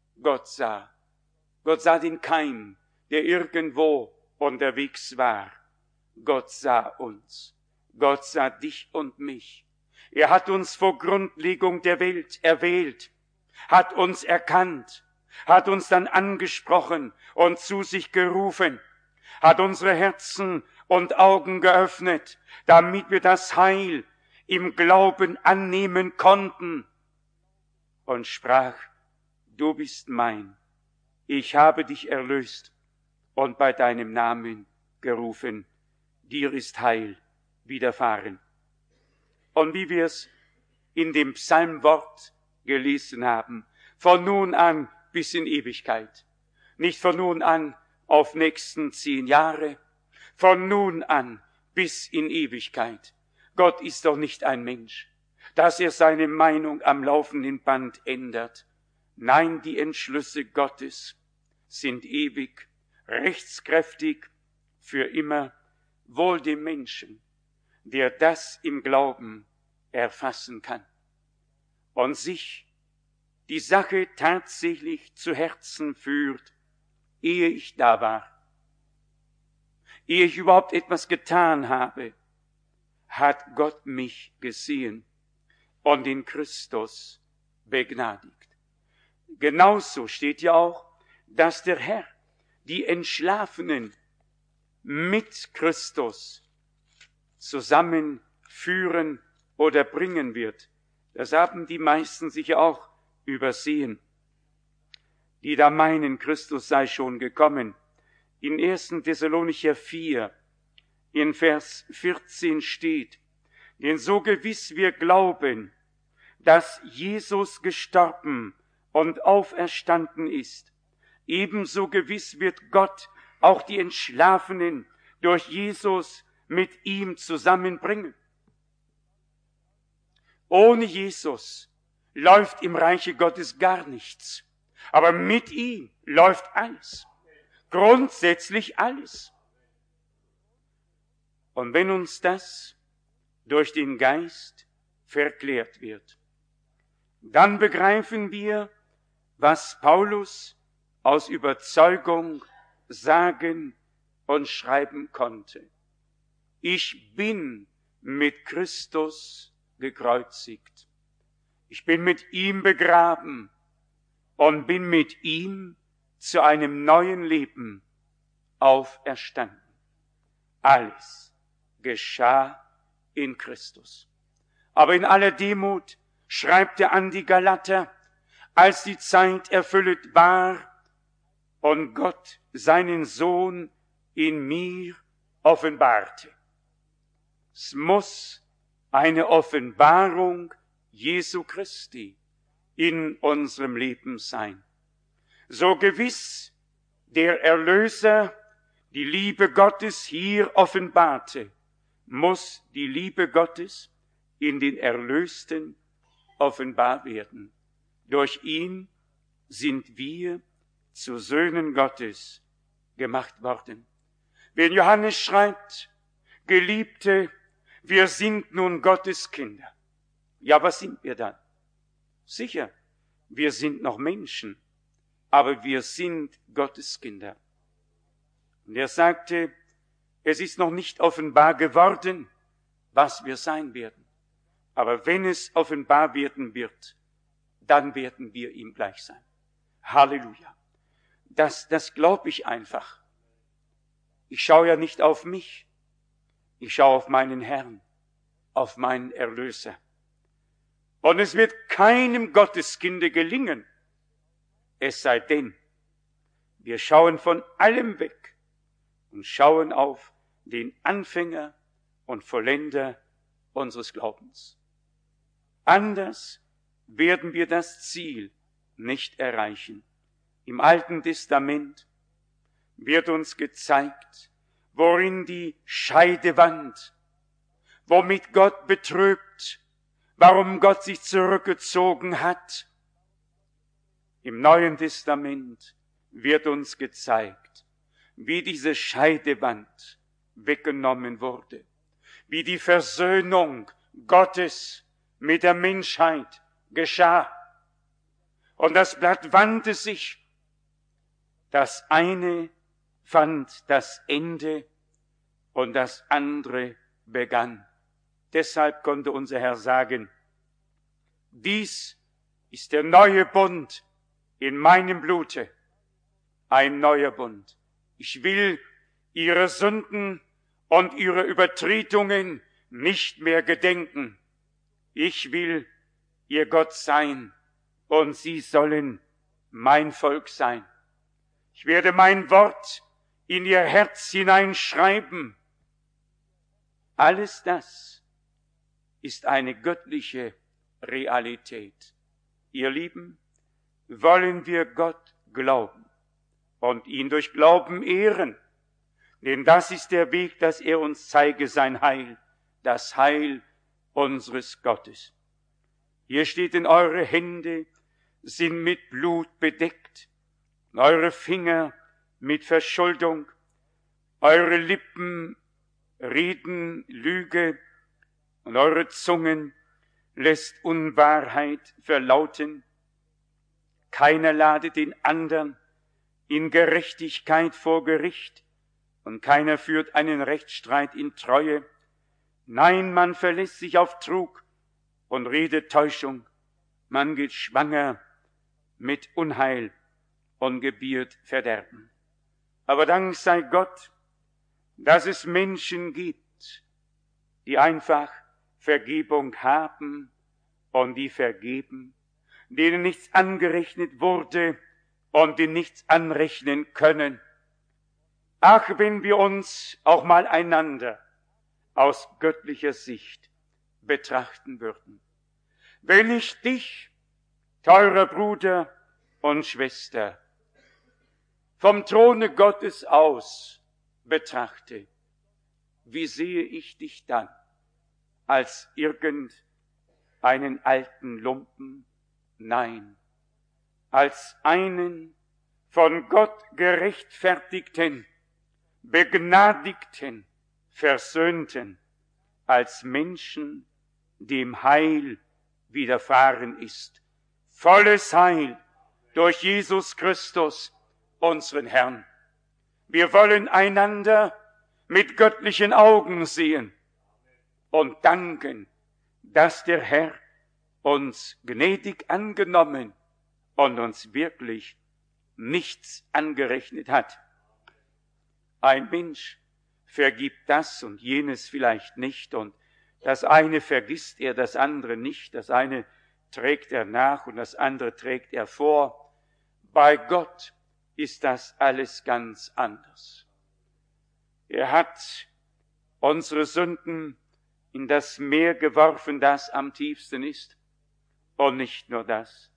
den Keim, der irgendwo unterwegs war. Gott sah uns. Gott sah dich und mich. Er hat uns vor Grundlegung der Welt erwählt, hat uns erkannt, hat uns dann angesprochen und zu sich gerufen, hat unsere Herzen und Augen geöffnet, damit wir das Heil im Glauben annehmen konnten und sprach, du bist mein, ich habe dich erlöst und bei deinem Namen gerufen, dir ist Heil widerfahren. Und wie wir es in dem Psalmwort gelesen haben, von nun an bis in Ewigkeit, nicht von nun an auf nächsten 10 Jahre, von nun an bis in Ewigkeit. Gott ist doch nicht ein Mensch, dass er seine Meinung am laufenden Band ändert. Nein, die Entschlüsse Gottes sind ewig, rechtskräftig, für immer, wohl dem Menschen, der das im Glauben erfassen kann und sich die Sache tatsächlich zu Herzen führt, ehe ich da war, ehe ich überhaupt etwas getan habe, hat Gott mich gesehen und in Christus begnadigt. Genauso steht ja auch, dass der Herr die Entschlafenen mit Christus zusammenführen oder bringen wird. Das haben die meisten sicher auch übersehen, die da meinen, Christus sei schon gekommen. In 1. Thessalonicher 4, in Vers 14 steht, denn so gewiss wir glauben, dass Jesus gestorben und auferstanden ist, ebenso gewiss wird Gott auch die Entschlafenen durch Jesus mit ihm zusammenbringen. Ohne Jesus läuft im Reiche Gottes gar nichts. Aber mit ihm läuft alles. Grundsätzlich alles. Und wenn uns das durch den Geist verklärt wird, dann begreifen wir, was Paulus aus Überzeugung sagen und schreiben konnte. Ich bin mit Christus gekreuzigt. Ich bin mit ihm begraben und bin mit ihm zu einem neuen Leben auferstanden. Alles geschah in Christus. Aber in aller Demut schreibt er an die Galater, als die Zeit erfüllet war und Gott seinen Sohn in mir offenbarte. Es muss eine Offenbarung Jesu Christi in unserem Leben sein. So gewiss der Erlöser die Liebe Gottes hier offenbarte, muss die Liebe Gottes in den Erlösten offenbar werden. Durch ihn sind wir zu Söhnen Gottes gemacht worden. Wenn Johannes schreibt, Geliebte, wir sind nun Gottes Kinder. Ja, was sind wir dann? Sicher, wir sind noch Menschen, aber wir sind Gottes Kinder. Und er sagte, es ist noch nicht offenbar geworden, was wir sein werden. Aber wenn es offenbar werden wird, dann werden wir ihm gleich sein. Halleluja. Das glaube ich einfach. Ich schaue ja nicht auf mich. Ich schaue auf meinen Herrn, auf meinen Erlöser. Und es wird keinem Gotteskinde gelingen, es sei denn, wir schauen von allem weg und schauen auf den Anfänger und Vollender unseres Glaubens. Anders werden wir das Ziel nicht erreichen. Im Alten Testament wird uns gezeigt, worin die Scheidewand, womit Gott betrübt, warum Gott sich zurückgezogen hat. Im Neuen Testament wird uns gezeigt, wie diese Scheidewand weggenommen wurde, wie die Versöhnung Gottes mit der Menschheit geschah. Und das Blatt wandte sich. Das eine fand das Ende und das andere begann. Deshalb konnte unser Herr sagen, dies ist der neue Bund in meinem Blute, ein neuer Bund. Ich will ihre Sünden und ihre Übertretungen nicht mehr gedenken. Ich will ihr Gott sein und sie sollen mein Volk sein. Ich werde mein Wort in ihr Herz hineinschreiben. Alles das ist eine göttliche Realität. Ihr Lieben, wollen wir Gott glauben und ihn durch Glauben ehren, denn das ist der Weg, dass er uns zeige sein Heil, das Heil unseres Gottes. Hier steht, in eure Hände sind mit Blut bedeckt, eure Finger mit Verschuldung, eure Lippen reden Lüge und eure Zungen lässt Unwahrheit verlauten. Keiner lade den andern in Gerechtigkeit vor Gericht und keiner führt einen Rechtsstreit in Treue. Nein, man verlässt sich auf Trug und redet Täuschung. Man geht schwanger mit Unheil und gebiert Verderben. Aber Dank sei Gott, dass es Menschen gibt, die einfach Vergebung haben und die vergeben, denen nichts angerechnet wurde und die nichts anrechnen können. Ach, wenn wir uns auch mal einander aus göttlicher Sicht betrachten würden. Wenn ich dich, teurer Bruder und Schwester, vom Throne Gottes aus betrachte, wie sehe ich dich dann? Als irgendeinen alten Lumpen? Nein, als einen von Gott gerechtfertigten, begnadigten, versöhnten, als Menschen, dem Heil widerfahren ist. Volles Heil durch Jesus Christus, unseren Herrn. Wir wollen einander mit göttlichen Augen sehen und danken, dass der Herr uns gnädig angenommen und uns wirklich nichts angerechnet hat. Ein Mensch vergibt das und jenes vielleicht nicht und das eine vergisst er, das andere nicht, das eine trägt er nach und das andere trägt er vor. Bei Gott ist das alles ganz anders. Er hat unsere Sünden in das Meer geworfen, das am tiefsten ist. Und nicht nur das.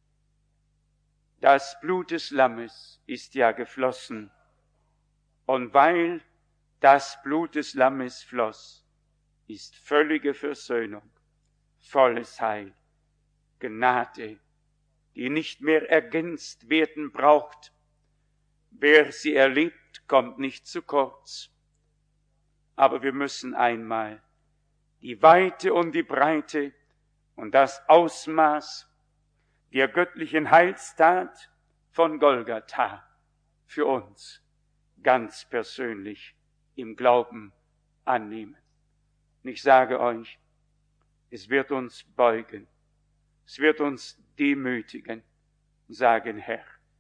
Das Blut des Lammes ist ja geflossen. Und weil das Blut des Lammes floss, ist völlige Versöhnung, volles Heil, Gnade, die nicht mehr ergänzt werden braucht. Wer sie erlebt, kommt nicht zu kurz. Aber wir müssen einmal die Weite und die Breite und das Ausmaß der göttlichen Heilstat von Golgatha für uns ganz persönlich im Glauben annehmen. Und ich sage euch, es wird uns beugen, es wird uns demütigen und sagen, Herr,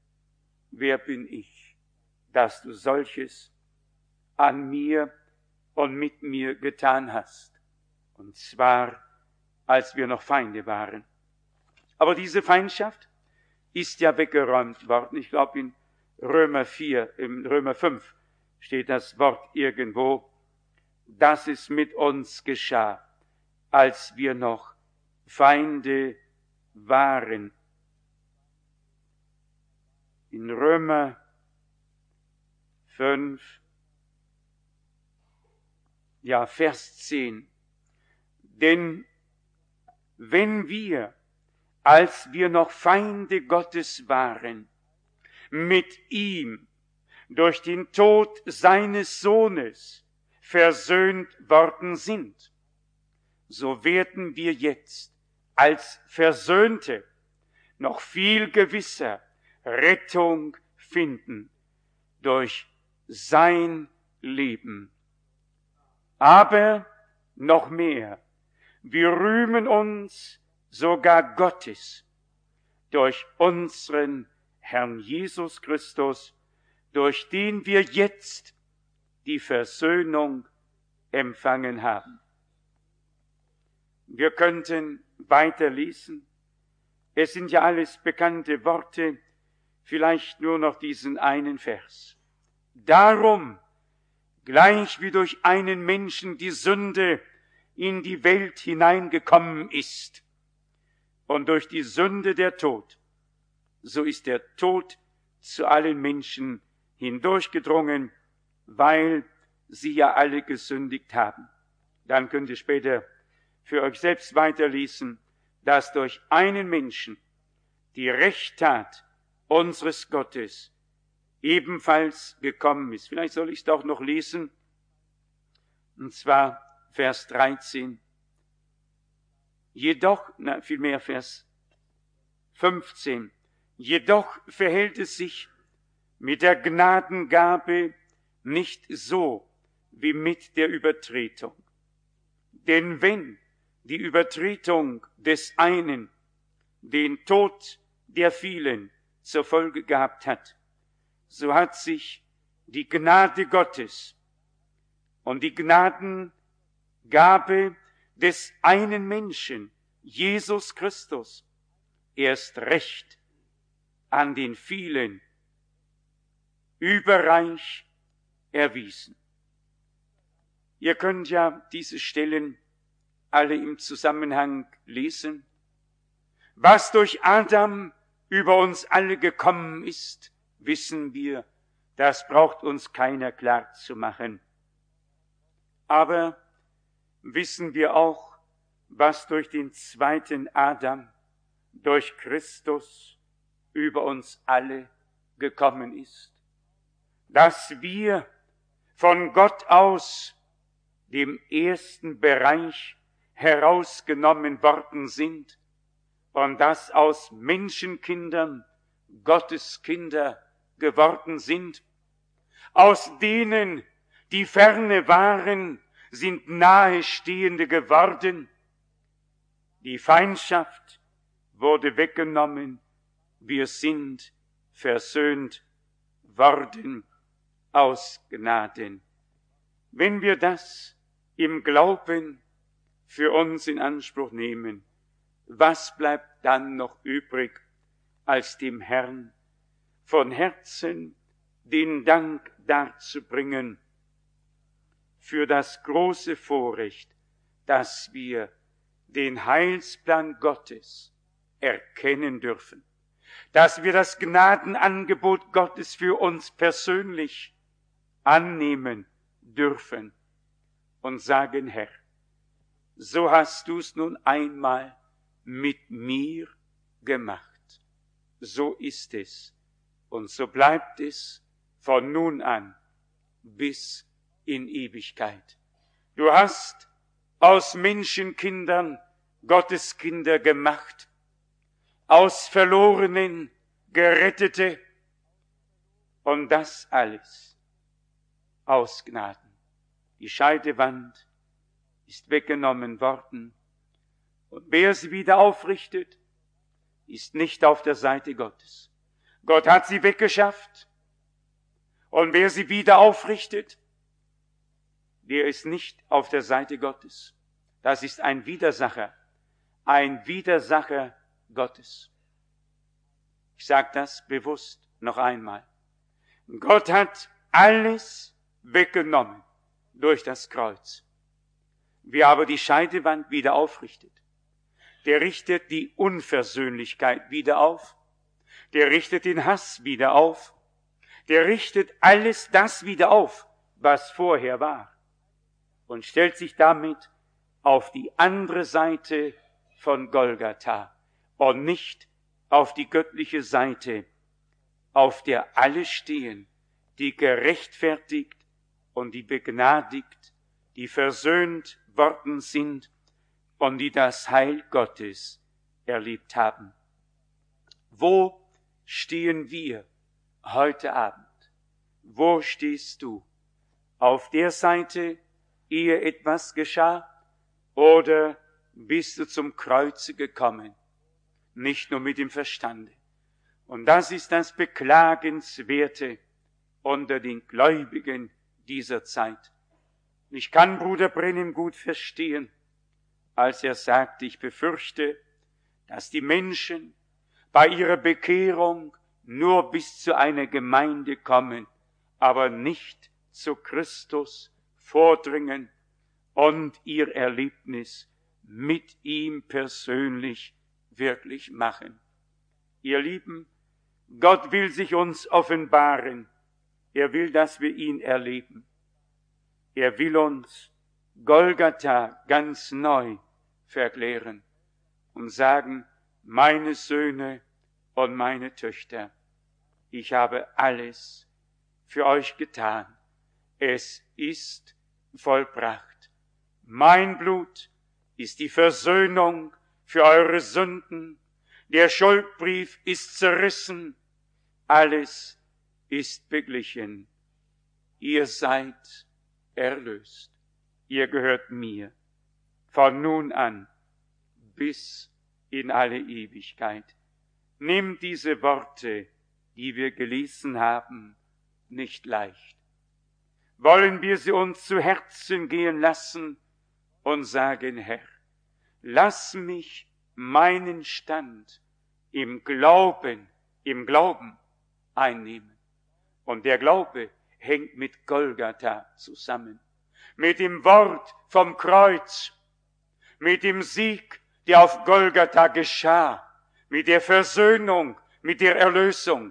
wer bin ich, dass du solches an mir und mit mir getan hast. Und zwar, als wir noch Feinde waren. Aber diese Feindschaft ist ja weggeräumt worden. Ich glaube, in Römer 4, in Römer 5 steht das Wort irgendwo, dass es mit uns geschah, als wir noch Feinde waren. In Römer 5, ja, Vers 10. Denn wenn wir, als wir noch Feinde Gottes waren, mit ihm durch den Tod seines Sohnes versöhnt worden sind, so werden wir jetzt als Versöhnte noch viel gewisser Rettung finden durch sein Leben. Aber noch mehr, wir rühmen uns sogar Gottes durch unseren Herrn Jesus Christus, durch den wir jetzt die Versöhnung empfangen haben. Wir könnten weiterlesen. Es sind ja alles bekannte Worte, vielleicht nur noch diesen einen Vers. Darum, gleich wie durch einen Menschen die Sünde in die Welt hineingekommen ist und durch die Sünde der Tod, so ist der Tod zu allen Menschen hindurchgedrungen, weil sie ja alle gesündigt haben. Dann könnt ihr später für euch selbst weiterlesen, dass durch einen Menschen die Rechttat unseres Gottes ebenfalls gekommen ist. Vielleicht soll ich es doch noch lesen, und zwar Vers 13. Vielmehr Vers 15. Jedoch verhält es sich mit der Gnadengabe nicht so wie mit der Übertretung. Denn wenn die Übertretung des einen den Tod der vielen zur Folge gehabt hat, so hat sich die Gnade Gottes und die Gnadengabe des einen Menschen, Jesus Christus, erst recht an den vielen überreich erwiesen. Ihr könnt ja diese Stellen alle im Zusammenhang lesen. Was durch Adam über uns alle gekommen ist, wissen wir, das braucht uns keiner klar zu machen. Aber wissen wir auch, was durch den zweiten Adam, durch Christus über uns alle gekommen ist? Dass wir von Gott aus, dem ersten Bereich, herausgenommen worden sind und dass aus Menschenkindern Gotteskinder geworden sind. Aus denen, die ferne waren, sind Nahestehende geworden. Die Feindschaft wurde weggenommen. Wir sind versöhnt worden aus Gnaden. Wenn wir das im Glauben für uns in Anspruch nehmen, was bleibt dann noch übrig, als dem Herrn von Herzen den Dank darzubringen für das große Vorrecht, dass wir den Heilsplan Gottes erkennen dürfen, dass wir das Gnadenangebot Gottes für uns persönlich annehmen dürfen und sagen, Herr, so hast du es nun einmal mit mir gemacht. So ist es und so bleibt es von nun an bis in Ewigkeit. Du hast aus Menschenkindern Gotteskinder gemacht, aus Verlorenen Gerettete und das alles aus Gnaden. Die Scheidewand ist weggenommen worden und wer sie wieder aufrichtet, ist nicht auf der Seite Gottes. Gott hat sie weggeschafft. Und wer sie wieder aufrichtet, der ist nicht auf der Seite Gottes. Das ist ein Widersacher Gottes. Ich sage das bewusst noch einmal. Gott hat alles weggenommen durch das Kreuz. Wer aber die Scheidewand wieder aufrichtet, der richtet die Unversöhnlichkeit wieder auf, der richtet den Hass wieder auf, der richtet alles das wieder auf, was vorher war, und stellt sich damit auf die andere Seite von Golgatha und nicht auf die göttliche Seite, auf der alle stehen, die gerechtfertigt und die begnadigt, die versöhnt worden sind und die das Heil Gottes erlebt haben. Wo stehen wir heute Abend? Wo stehst du? Auf der Seite, ehe etwas geschah, oder bist du zum Kreuze gekommen? Nicht nur mit dem Verstande. Und das ist das Beklagenswerte unter den Gläubigen dieser Zeit. Ich kann Bruder Brennim gut verstehen, als er sagt, ich befürchte, dass die Menschen bei ihrer Bekehrung nur bis zu einer Gemeinde kommen, aber nicht zu Christus vordringen und ihr Erlebnis mit ihm persönlich wirklich machen. Ihr Lieben, Gott will sich uns offenbaren. Er will, dass wir ihn erleben. Er will uns Golgatha ganz neu verklären und sagen, meine Söhne und meine Töchter, ich habe alles für euch getan. Es ist vollbracht. Mein Blut ist die Versöhnung für eure Sünden. Der Schuldbrief ist zerrissen. Alles ist beglichen. Ihr seid erlöst. Ihr gehört mir. Von nun an bis in alle Ewigkeit. Nehmt diese Worte, die wir gelesen haben, nicht leicht. Wollen wir sie uns zu Herzen gehen lassen und sagen, Herr, lass mich meinen Stand im Glauben einnehmen. Und der Glaube hängt mit Golgatha zusammen, mit dem Wort vom Kreuz, mit dem Sieg, der auf Golgatha geschah, mit der Versöhnung, mit der Erlösung.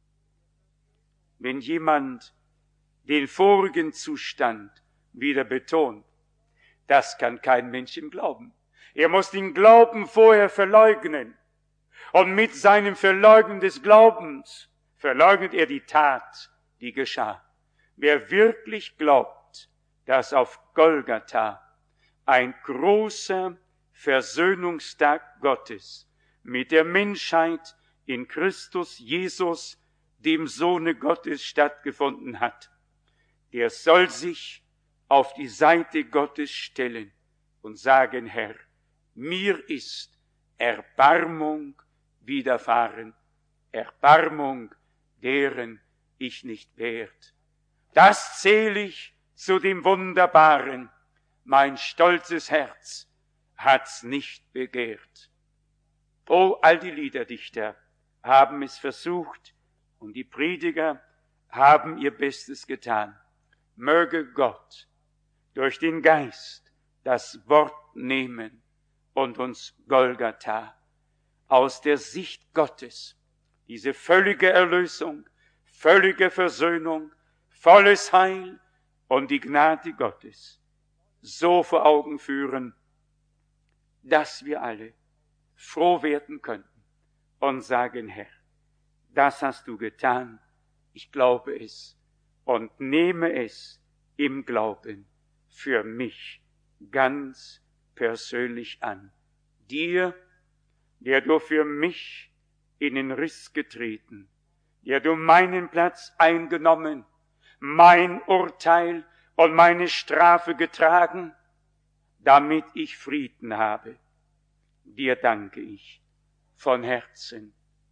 Wenn jemand den vorigen Zustand wieder betont, das kann kein Mensch im Glauben. Er muss den Glauben vorher verleugnen. Und mit seinem Verleugnen des Glaubens verleugnet er die Tat, die geschah. Wer wirklich glaubt, dass auf Golgatha ein großer Versöhnungstag Gottes mit der Menschheit in Christus Jesus, dem Sohne Gottes, stattgefunden hat, der soll sich auf die Seite Gottes stellen und sagen, Herr, mir ist Erbarmung widerfahren, Erbarmung, deren ich nicht wert. Das zähle ich zu dem Wunderbaren. Mein stolzes Herz hat's nicht begehrt. Oh, all die Liederdichter haben es versucht und die Prediger haben ihr Bestes getan. Möge Gott durch den Geist das Wort nehmen und uns Golgatha aus der Sicht Gottes, diese völlige Erlösung, völlige Versöhnung, volles Heil und die Gnade Gottes so vor Augen führen, dass wir alle froh werden könnten und sagen, Herr, das hast du getan, ich glaube es und nehme es im Glauben für mich ganz persönlich an. Dir, der du für mich in den Riss getreten, der du meinen Platz eingenommen, mein Urteil und meine Strafe getragen, damit ich Frieden habe. Dir danke ich von Herzen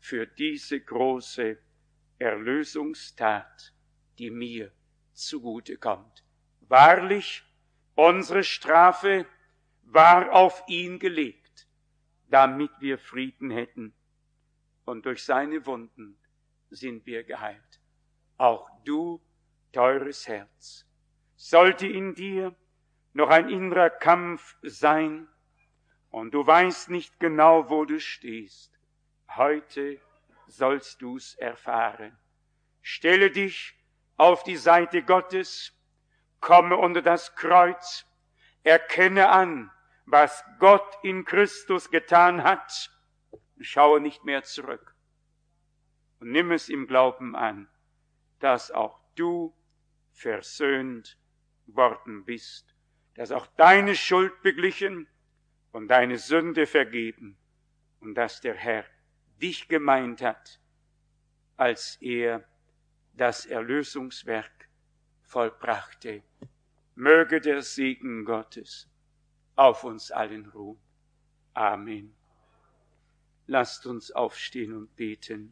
für diese große Erlösungstat, die mir zugute kommt. Wahrlich, unsere Strafe war auf ihn gelegt, damit wir Frieden hätten. Und durch seine Wunden sind wir geheilt. Auch du, teures Herz, sollte in dir noch ein innerer Kampf sein und du weißt nicht genau, wo du stehst. Heute sollst du's erfahren. Stelle dich auf die Seite Gottes, komme unter das Kreuz, erkenne an, was Gott in Christus getan hat, schaue nicht mehr zurück und nimm es im Glauben an, dass auch du versöhnt worden bist, dass auch deine Schuld beglichen und deine Sünde vergeben und dass der Herr dich gemeint hat, als er das Erlösungswerk vollbrachte. Möge der Segen Gottes auf uns allen ruhen. Amen. Lasst uns aufstehen und beten.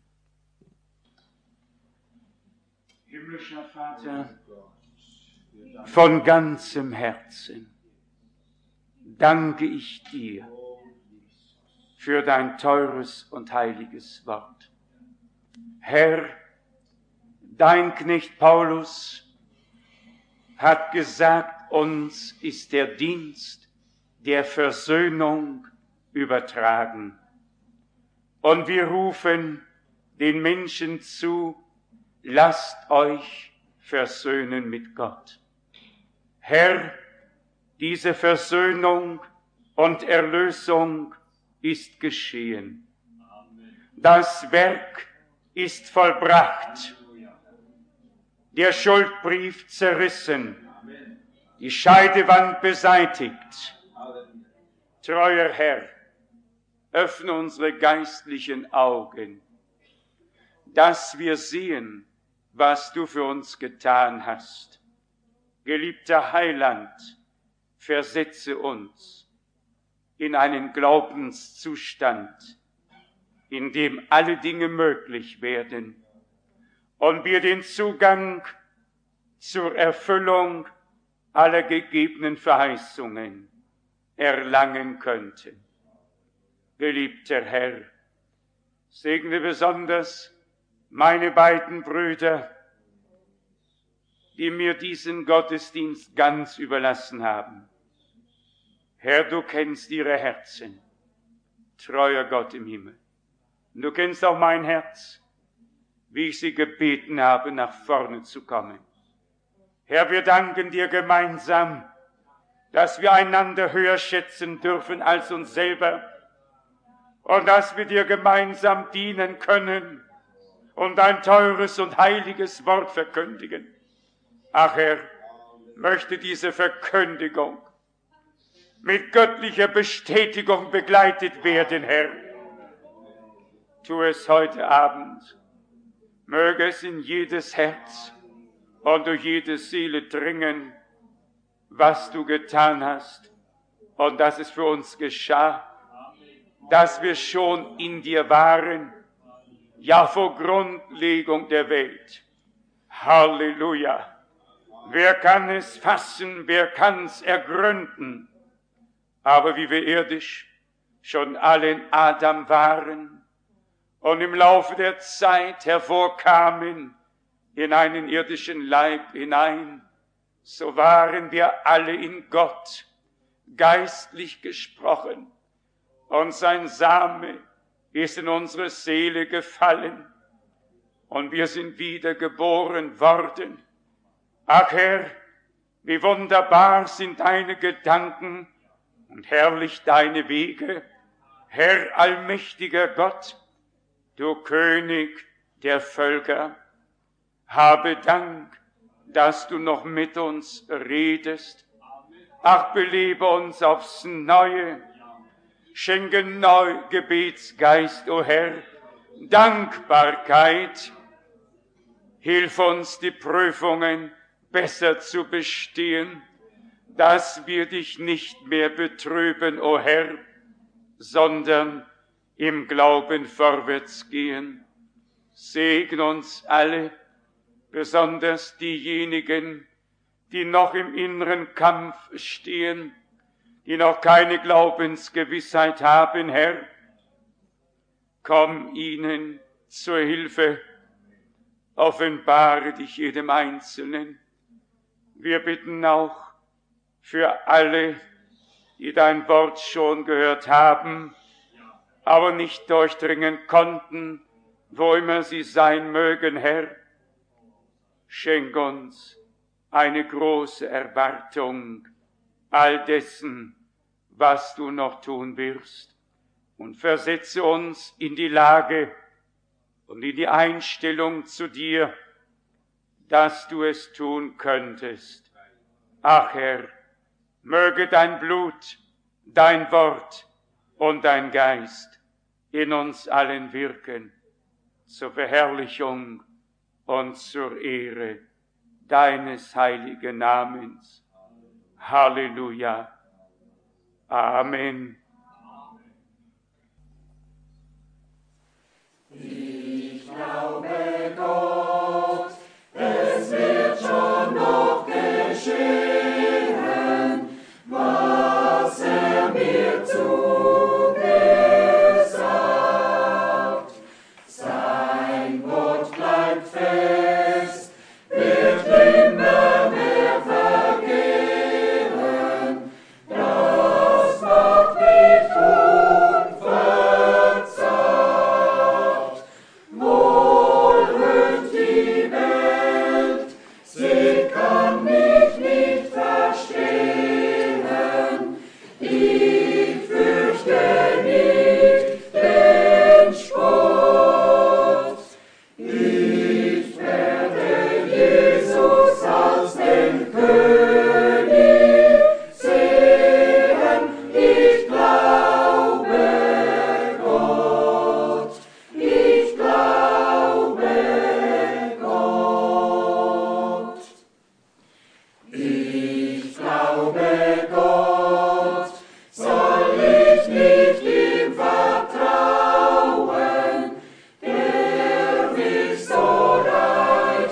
Himmlischer Vater, von ganzem Herzen danke ich dir für dein teures und heiliges Wort. Herr, dein Knecht Paulus hat gesagt, uns ist der Dienst der Versöhnung übertragen. Und wir rufen den Menschen zu, lasst euch versöhnen mit Gott. Herr, diese Versöhnung und Erlösung ist geschehen. Das Werk ist vollbracht. Der Schuldbrief zerrissen. Die Scheidewand beseitigt. Treuer Herr, öffne unsere geistlichen Augen, dass wir sehen, was du für uns getan hast. Geliebter Heiland, versetze uns in einen Glaubenszustand, in dem alle Dinge möglich werden und wir den Zugang zur Erfüllung aller gegebenen Verheißungen erlangen könnten. Geliebter Herr, segne besonders meine beiden Brüder, die mir diesen Gottesdienst ganz überlassen haben. Herr, du kennst ihre Herzen, treuer Gott im Himmel. Und du kennst auch mein Herz, wie ich sie gebeten habe, nach vorne zu kommen. Herr, wir danken dir gemeinsam, dass wir einander höher schätzen dürfen als uns selber und dass wir dir gemeinsam dienen können und dein teures und heiliges Wort verkündigen. Ach Herr, möchte diese Verkündigung mit göttlicher Bestätigung begleitet werden, Herr. Tu es heute Abend. Möge es in jedes Herz und durch jede Seele dringen, was du getan hast und dass es für uns geschah, dass wir schon in dir waren, ja vor Grundlegung der Welt. Halleluja! Wer kann es fassen, wer kann es ergründen? Aber wie wir irdisch schon alle in Adam waren und im Laufe der Zeit hervorkamen in einen irdischen Leib hinein, so waren wir alle in Gott, geistlich gesprochen. Und sein Same ist in unsere Seele gefallen und wir sind wiedergeboren worden. Ach Herr, wie wunderbar sind deine Gedanken und herrlich deine Wege, Herr allmächtiger Gott, du König der Völker, habe Dank, dass du noch mit uns redest. Ach, belebe uns aufs Neue, schenke neu Gebetsgeist, o Herr, Dankbarkeit, hilf uns die Prüfungen besser zu bestehen, dass wir dich nicht mehr betrüben, o Herr, sondern im Glauben vorwärts gehen. Segn uns alle, besonders diejenigen, die noch im inneren Kampf stehen, die noch keine Glaubensgewissheit haben, Herr. Komm ihnen zur Hilfe, offenbare dich jedem Einzelnen. Wir bitten auch für alle, die dein Wort schon gehört haben, aber nicht durchdringen konnten, wo immer sie sein mögen, Herr. Schenk uns eine große Erwartung all dessen, was du noch tun wirst, und versetze uns in die Lage und in die Einstellung zu dir, dass du es tun könntest. Ach Herr, möge dein Blut, dein Wort und dein Geist in uns allen wirken, zur Verherrlichung und zur Ehre deines heiligen Namens. Halleluja. Amen. Ich glaube Gott, es wird schon noch geschehen, was mir zugesagt. Sein Wort bleibt fest, wird immer mehr vergehen. Das macht mich unverzagt. Wohl hört die Welt, sie kann mich nicht verstehen. Ich fürchte nicht den Spott. Ich werde Jesus als den König sehen. Ich glaube Gott. Ich glaube Gott. Ich glaube Gott, soll ich nicht ihm vertrauen, der mich so reich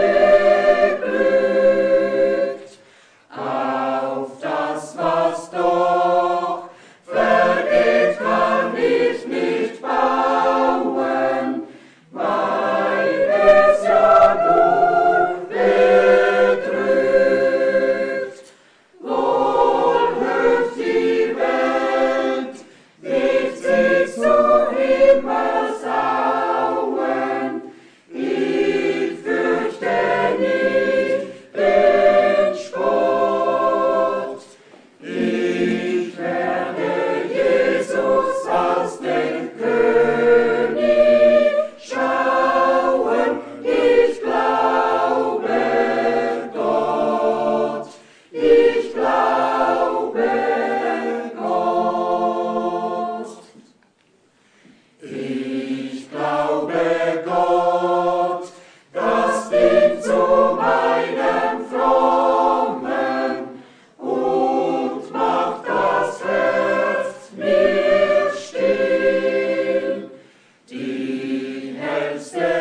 beglückt. Auf das, was doch vergeht, kann ich nicht bauen, weil es ja nur bedrückt. Wohl hört die Welt, wird sie zu Himmel sauen. Ich fürchte nicht den Spott. Ich werde Jesus als den König schauen. Ich glaube Gott. Ich glaube Gott. Ich glaube Gott, das dient zu meinem Frommen und macht das Herz mir still. Die hellste